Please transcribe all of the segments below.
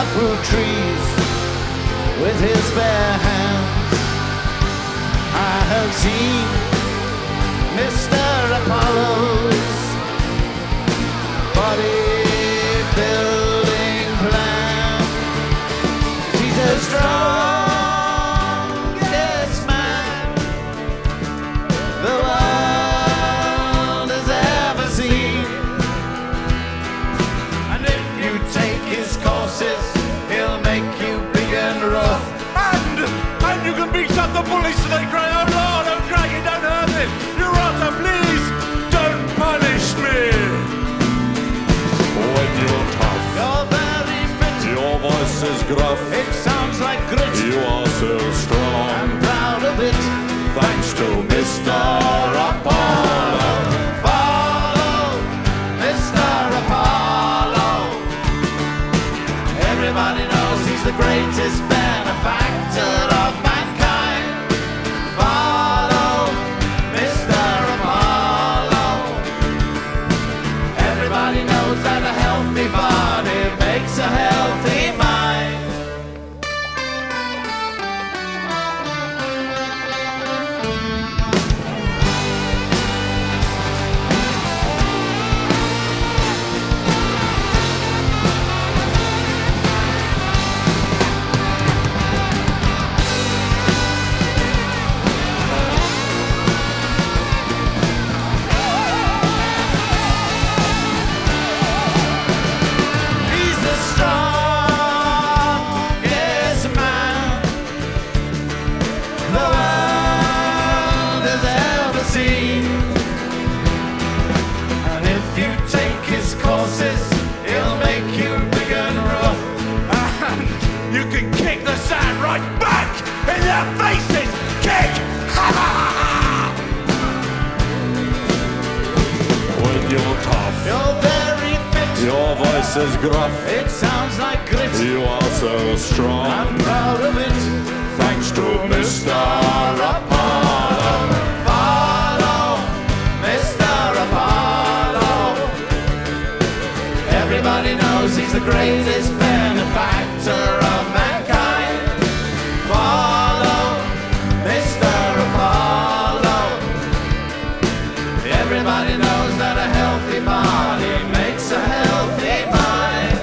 uproot trees with his bare hands. I have seen Mr. Apollo's bodybuilding plan. He's the strongest man the world has ever seen. And if you take his courses, he'll make you big and rough. And you can beat up the bullies so they cry, oh Lord, oh Craigie, don't hurt him. Your Honor, please, don't punish me. When you're tough, You're very fit, your voice is gruff. it sounds like grit. You are so strong, I'm proud of it. thanks to Mr. Apollo. Follow Mr. Apollo. Everybody knows he's the greatest benefactor of mankind. Follow Mr. Apollo. Everybody knows that a healthy body makes a healthy mind. He's the strongest man the world has ever seen. And if you take his courses, he'll make you big and rough. And you can kick the sand right back in their faces. Kick! When you're tough, You're very fit, your voice is gruff. it sounds like grit. You are so strong, I'm proud of it. thanks to Mr. Apollo. Follow Mr. Apollo. Everybody knows he's the greatest benefactor of mankind. Follow Mr. Apollo. Everybody knows that a healthy body makes a healthy mind.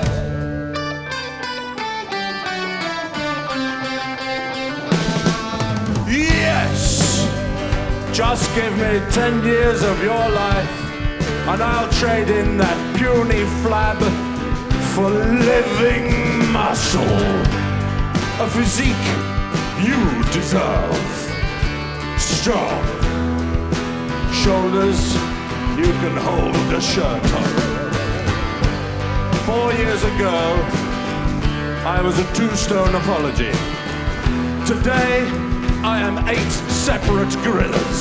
Yes! Just give me 10 years of your life, and I'll trade in that puny flab for living muscle. A physique you deserve. Strong. Shoulders you can hold a shirt on. 4 years ago, I was a 2-stone apology. Today, I am 8 separate gorillas.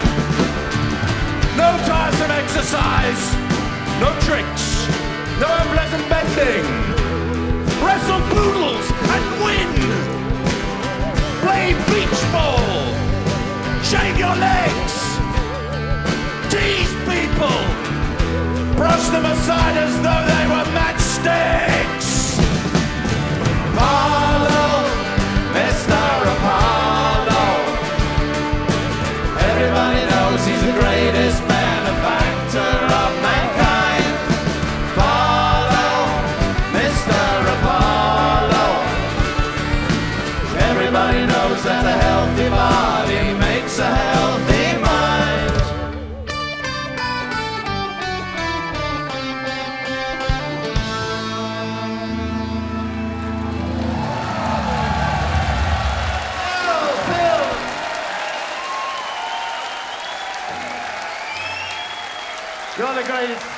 No tiresome exercise, no tricks, no unpleasant bending. Wrestle poodles and win. Play beach ball. Shave your legs. Tease people. Brush them aside as though they were matchsticks. Follow Mr. Apollo. Everybody knows he's the greatest benefactor of mankind. Follow Mr. Apollo. Everybody knows that a healthy body makes a healthy mind. You're the greatest.